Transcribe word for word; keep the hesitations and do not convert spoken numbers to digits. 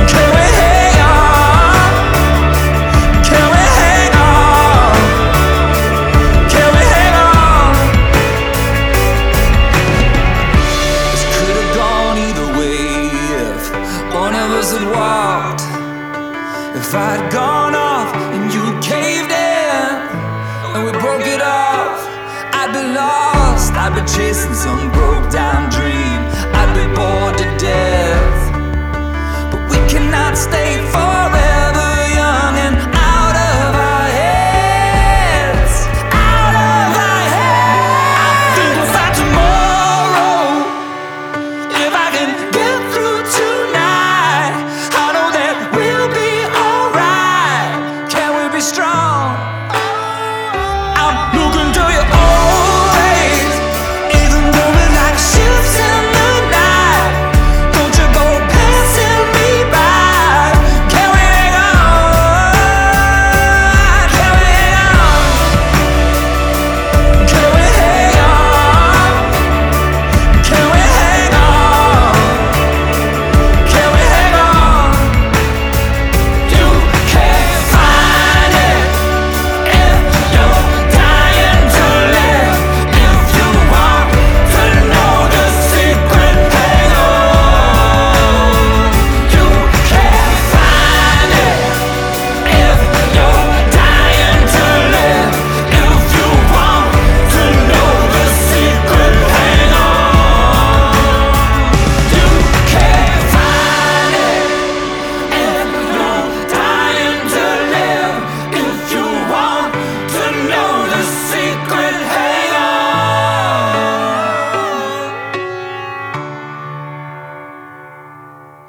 Can we hang on? Can we hang on? Can we hang on? This could have gone either way if one of us had walked. If I'd gone off and you caved in and we broke it off, I'd be lost. I'd be chasing some broke down dream. I'd be bored.